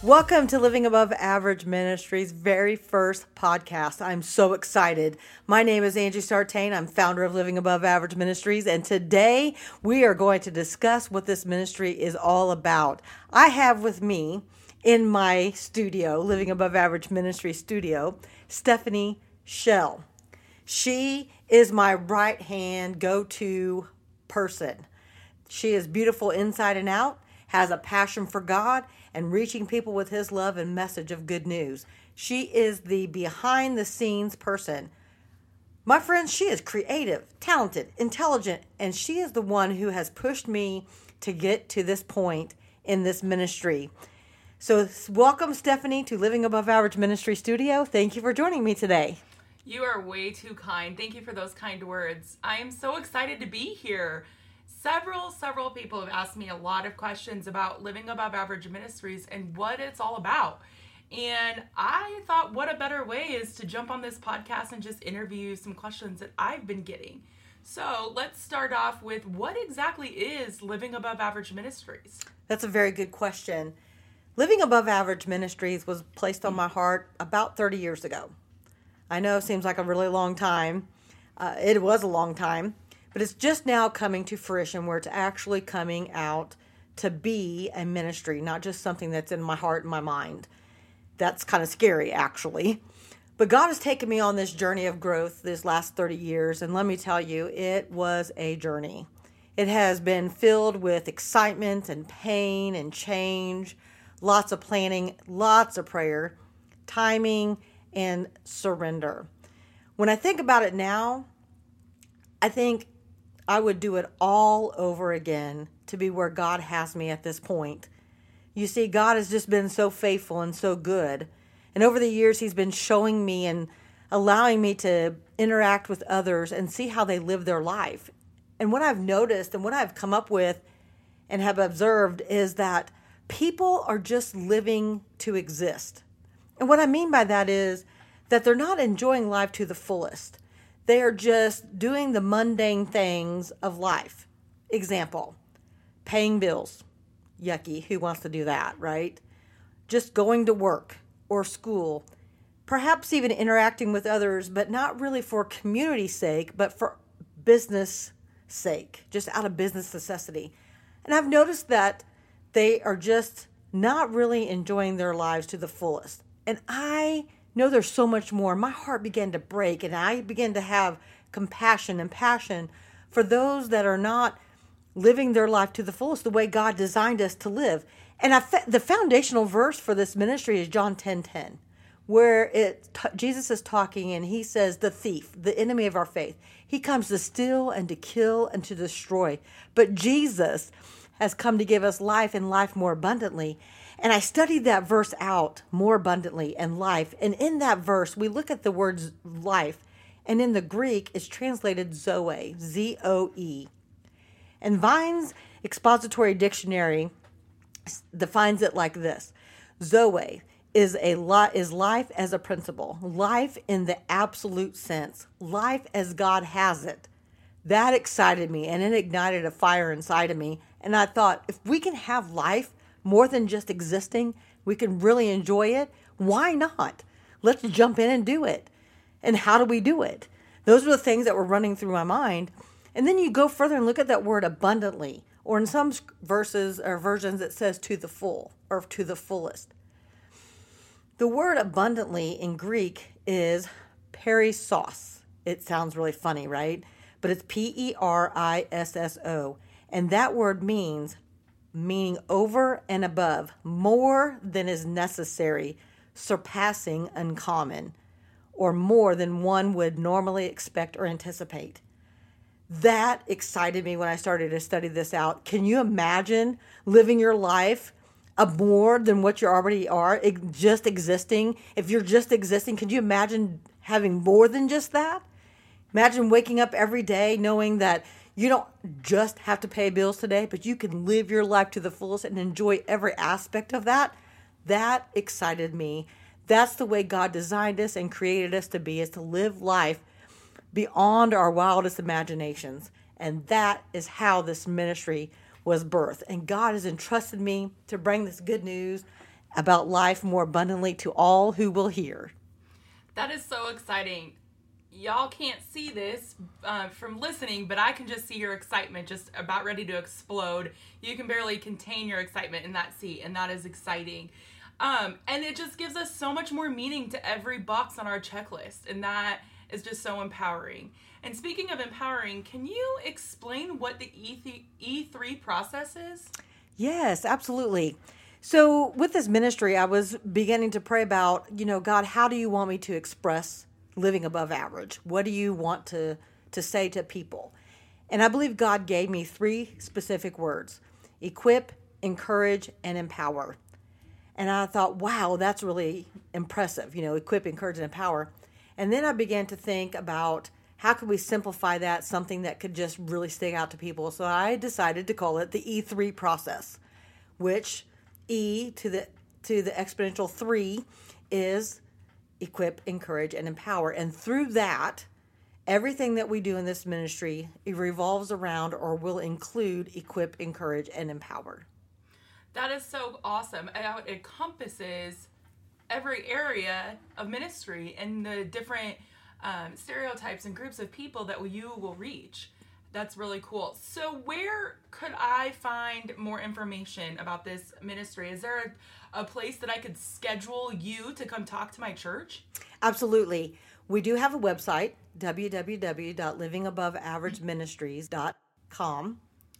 Welcome to Living Above Average Ministries' very first podcast. I'm so excited. My name is Angie Sartain. I'm founder of Living Above Average Ministries, and today we are going to discuss what this ministry is all about. I have with me in my studio, Living Above Average Ministry studio, Stephanie Shell. She is my right-hand go-to person. She is beautiful inside and out, has a passion for God, and reaching people with His love and message of good news. She is the behind-the-scenes person. My friends, she is creative, talented, intelligent, and she is the one who has pushed me to get to this point in this ministry. So welcome, Stephanie, to Living Above Average Ministry Studio. Thank you for joining me today. You are way too kind. Thank you for those kind words. I am so excited to be here. Several people have asked me a lot of questions about Living Above Average Ministries and what it's all about. And I thought, what a better way is to jump on this podcast and just interview some questions that I've been getting. So let's start off with, what exactly is Living Above Average Ministries? That's a very good question. Living Above Average Ministries was placed on my heart about 30 years ago. I know it seems like a really long time. It was a long time. But it's just now coming to fruition where it's actually coming out to be a ministry, not just something that's in my heart and my mind. That's kind of scary, actually. But God has taken me on this journey of growth this last 30 years, and let me tell you, it was a journey. It has been filled with excitement and pain and change, lots of planning, lots of prayer, timing, and surrender. When I think about it now, I think I would do it all over again to be where God has me at this point. You see, God has just been so faithful and so good. And over the years, He's been showing me and allowing me to interact with others and see how they live their life. And what I've noticed and what I've come up with and have observed is that people are just living to exist. And what I mean by that is that they're not enjoying life to the fullest. They are just doing the mundane things of life. Example, paying bills. Yucky, who wants to do that, right? Just going to work or school. Perhaps even interacting with others, but not really for community's sake, but for business sake, just out of business necessity. And I've noticed that they are just not really enjoying their lives to the fullest. And I know there's so much more. My heart began to break, and I began to have compassion and passion for those that are not living their life to the fullest the way God designed us to live. And the foundational verse for this ministry is John 10:10, where Jesus is talking, and He says, the thief, the enemy of our faith, he comes to steal and to kill and to destroy. But Jesus has come to give us life and life more abundantly. And I studied that verse out, more abundantly, and life. And in that verse, we look at the word life. And in the Greek, it's translated Zoe, Z-O-E. And Vine's Expository Dictionary defines it like this. Zoe is life as a principle, life in the absolute sense, life as God has it. That excited me, and it ignited a fire inside of me. And I thought, if we can have life more than just existing, we can really enjoy it, why not? Let's jump in and do it. And how do we do it? Those are the things that were running through my mind. And then you go further and look at that word abundantly, or in some verses or versions it says to the full or to the fullest. The word abundantly in Greek is perisso. It sounds really funny, right? But it's P-E-R-I-S-S-O. And that word meaning over and above, more than is necessary, surpassing uncommon, or more than one would normally expect or anticipate. That excited me when I started to study this out. Can you imagine living your life more than what you already are, just existing? If you're just existing, could you imagine having more than just that? Imagine waking up every day knowing that you don't just have to pay bills today, but you can live your life to the fullest and enjoy every aspect of that. That excited me. That's the way God designed us and created us to be, is to live life beyond our wildest imaginations. And that is how this ministry was birthed. And God has entrusted me to bring this good news about life more abundantly to all who will hear. That is so exciting. Y'all can't see this from listening, but I can just see your excitement just about ready to explode. You can barely contain your excitement in that seat, and that is exciting. And it just gives us so much more meaning to every box on our checklist, and that is just so empowering. And speaking of empowering, can you explain what the E3 process is? Yes, absolutely. So with this ministry, I was beginning to pray about, God, how do you want me to express living above average? What do you want to say to people? And I believe God gave me 3 specific words: equip, encourage, and empower. And I thought, wow, that's really impressive, equip, encourage, and empower. And then I began to think about how could we simplify that, something that could just really stick out to people. So I decided to call it the E3 process, which E to the exponential 3 is equip, encourage, and empower. And through that, everything that we do in this ministry, it revolves around or will include equip, encourage, and empower. That is so awesome. It encompasses every area of ministry and the different stereotypes and groups of people that you will reach. That's really cool. So where could I find more information about this ministry? Is there a place that I could schedule you to come talk to my church? Absolutely. We do have a website, www.livingaboveaverageministries.com.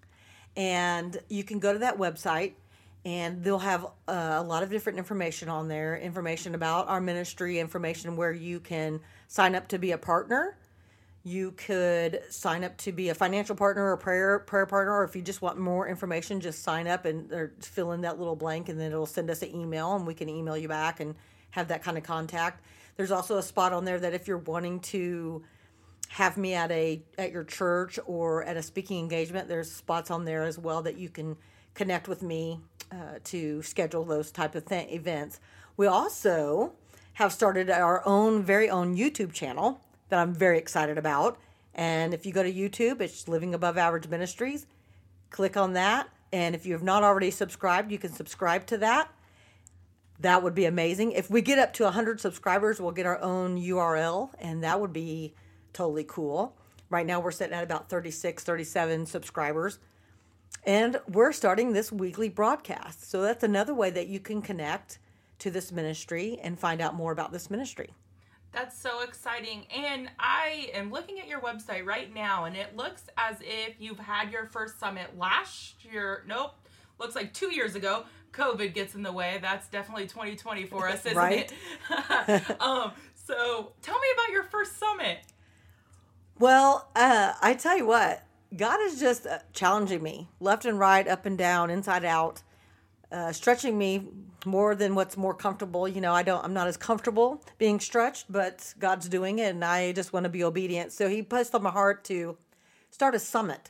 And you can go to that website, and they'll have a lot of different information on there, information about our ministry, information where you can sign up to be a partner. You could sign up to be a financial partner or prayer partner, or if you just want more information, just sign up or fill in that little blank, and then it'll send us an email, and we can email you back and have that kind of contact. There's also a spot on there that if you're wanting to have me at your church or at a speaking engagement, there's spots on there as well that you can connect with me to schedule those type of events. We also have started our very own YouTube channel that I'm very excited about. And if you go to YouTube, it's Living Above Average Ministries. Click on that. And if you have not already subscribed, you can subscribe to that. That would be amazing. If we get up to 100 subscribers, we'll get our own URL, and that would be totally cool. Right now, we're sitting at about 36, 37 subscribers. And we're starting this weekly broadcast. So that's another way that you can connect to this ministry and find out more about this ministry. That's so exciting. And I am looking at your website right now, and it looks as if you've had your first summit last year. Nope. Looks like 2 years ago. COVID gets in the way. That's definitely 2020 for us, isn't right? it? So tell me about your first summit. Well, I tell you what, God is just challenging me left and right, up and down, inside out, stretching me more than what's more comfortable. I'm not as comfortable being stretched, but God's doing it, and I just want to be obedient. So He placed on my heart to start a summit.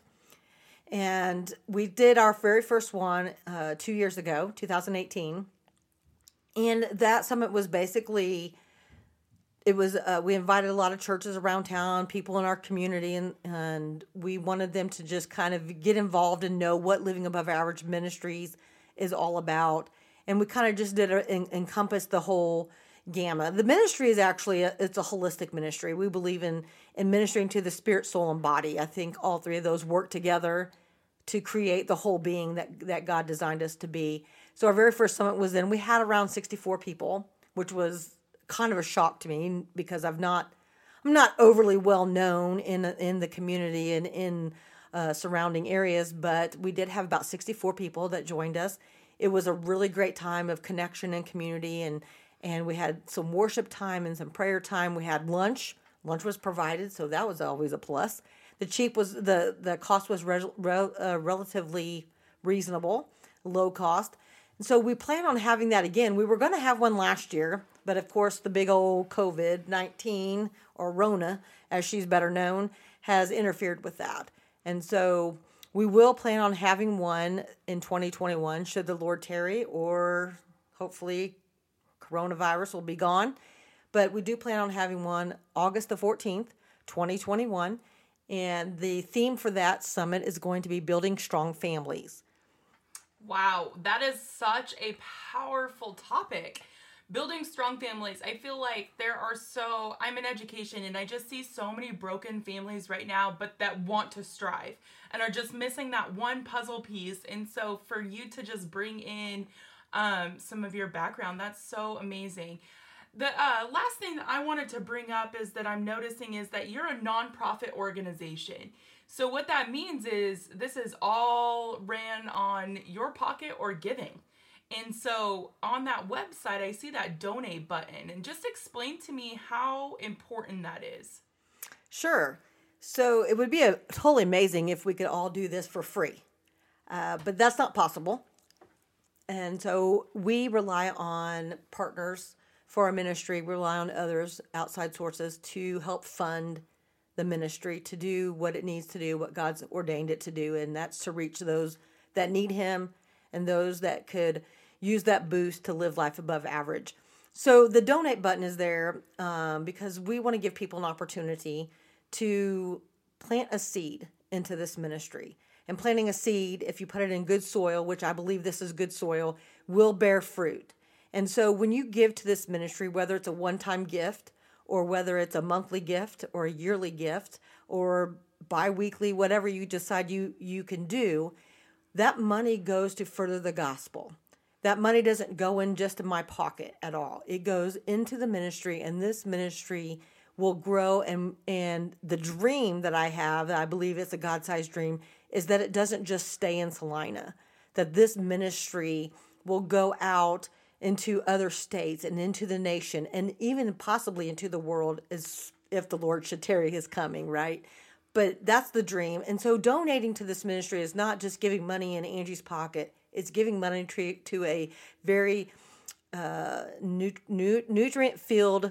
And we did our very first one 2 years ago, 2018. And that summit was basically, we invited a lot of churches around town, people in our community, and we wanted them to just kind of get involved and know what Living Above Average Ministries is all about. And we kind of just encompass the whole gamut. The ministry is actually, it's a holistic ministry. We believe in ministering to the spirit, soul, and body. I think all 3 of those work together to create the whole being that God designed us to be. So our very first summit was we had around 64 people, which was kind of a shock to me because I'm not overly well known in the community and in surrounding areas, but we did have about 64 people that joined us. It was a really great time of connection and community, and we had some worship time and some prayer time. We had lunch. Lunch was provided, so that was always a plus. The cost was relatively reasonable, low cost. And so we plan on having that again. We were going to have one last year, but of course the big old COVID-19, or Rona, as she's better known, has interfered with that. And so we will plan on having one in 2021, should the Lord tarry, or hopefully coronavirus will be gone. But we do plan on having one August the 14th, 2021. And the theme for that summit is going to be building strong families. Wow, that is such a powerful topic. Building strong families. I feel like I'm in education and I just see so many broken families right now, but that want to strive and are just missing that one puzzle piece. And so for you to just bring in some of your background, that's so amazing. The last thing that I wanted to bring up is that I'm noticing is that you're a nonprofit organization. So what that means is this is all ran on your pocket or giving. And so on that website, I see that donate button. And just explain to me how important that is. Sure. So it would be totally amazing if we could all do this for free. But that's not possible. And so we rely on partners for our ministry. We rely on others, outside sources, to help fund the ministry, to do what it needs to do, what God's ordained it to do. And that's to reach those that need Him and those that could use that boost to live life above average. So the donate button is there because we want to give people an opportunity to plant a seed into this ministry. And planting a seed, if you put it in good soil, which I believe this is good soil, will bear fruit. And so when you give to this ministry, whether it's a one-time gift or whether it's a monthly gift or a yearly gift or bi-weekly, whatever you decide you can do, that money goes to further the gospel. That money doesn't go in just in my pocket at all. It goes into the ministry, and this ministry will grow. And the dream that I have, that I believe it's a God-sized dream, is that it doesn't just stay in Salina, that this ministry will go out into other states and into the nation and even possibly into the world, as if the Lord should tarry His coming, right? But that's the dream. And so donating to this ministry is not just giving money in Angie's pocket. It's giving money to a very nutrient-filled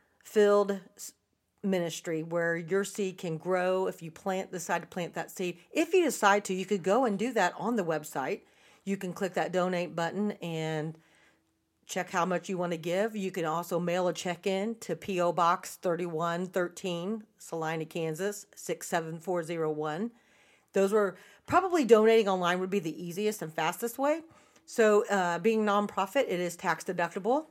ministry where your seed can grow if you decide to plant that seed. If you decide to, you could go and do that on the website. You can click that donate button and check how much you want to give. You can also mail a check in to P.O. Box 3113, Salina, Kansas, 67401. Those were probably donating online would be the easiest and fastest way. So being nonprofit, it is tax deductible.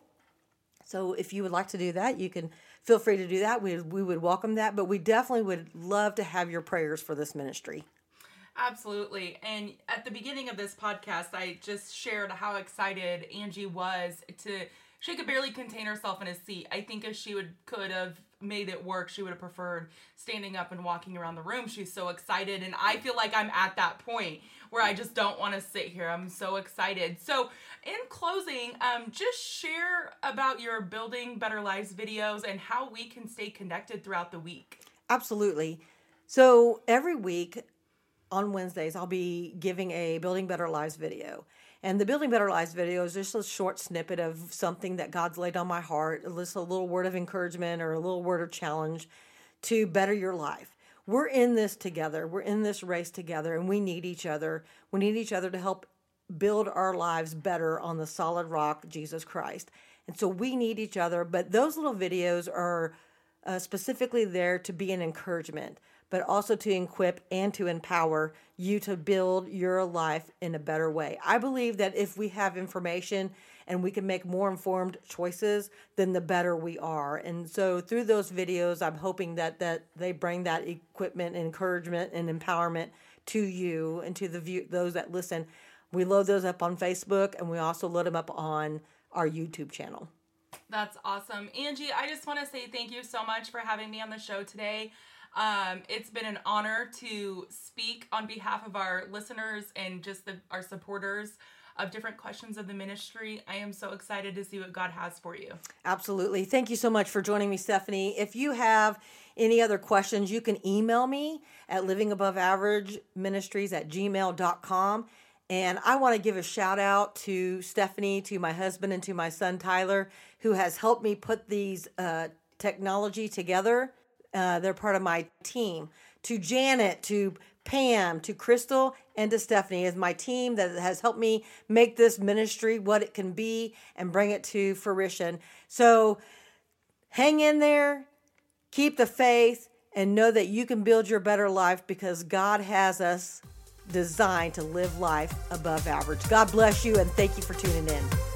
So if you would like to do that, you can feel free to do that. We would welcome that, but we definitely would love to have your prayers for this ministry. Absolutely. And at the beginning of this podcast, I just shared how excited Angie was she could barely contain herself in a seat. I think if she could have made it work, she would have preferred standing up and walking around the room. She's so excited. And I feel like I'm at that point where I just don't want to sit here. I'm so excited. So in closing, just share about your Building Better Lives videos and how we can stay connected throughout the week. Absolutely. So every week on Wednesdays, I'll be giving a Building Better Lives video. And the Building Better Lives video is just a short snippet of something that God's laid on my heart, just a little word of encouragement or a little word of challenge to better your life. We're in this together. We're in this race together, and we need each other. We need each other to help build our lives better on the solid rock, Jesus Christ. And so we need each other. But those little videos are specifically there to be an encouragement, but also to equip and to empower you to build your life in a better way. I believe that if we have information and we can make more informed choices, then the better we are. And so through those videos, I'm hoping that they bring that equipment, encouragement, and empowerment to you and to those that listen. We load those up on Facebook, and we also load them up on our YouTube channel. That's awesome. Angie, I just want to say thank you so much for having me on the show today. It's been an honor to speak on behalf of our listeners and just our supporters of different questions of the ministry. I am so excited to see what God has for you. Absolutely. Thank you so much for joining me, Stephanie. If you have any other questions, you can email me at livingaboveaverageministries@gmail.com. And I want to give a shout out to Stephanie, to my husband, and to my son, Tyler, who has helped me put these technology together. They're part of my team. To Janet, to Pam, to Crystal, and to Stephanie is my team that has helped me make this ministry what it can be and bring it to fruition. So hang in there, keep the faith, and know that you can build your better life because God has us designed to live life above average. God bless you, and thank you for tuning in.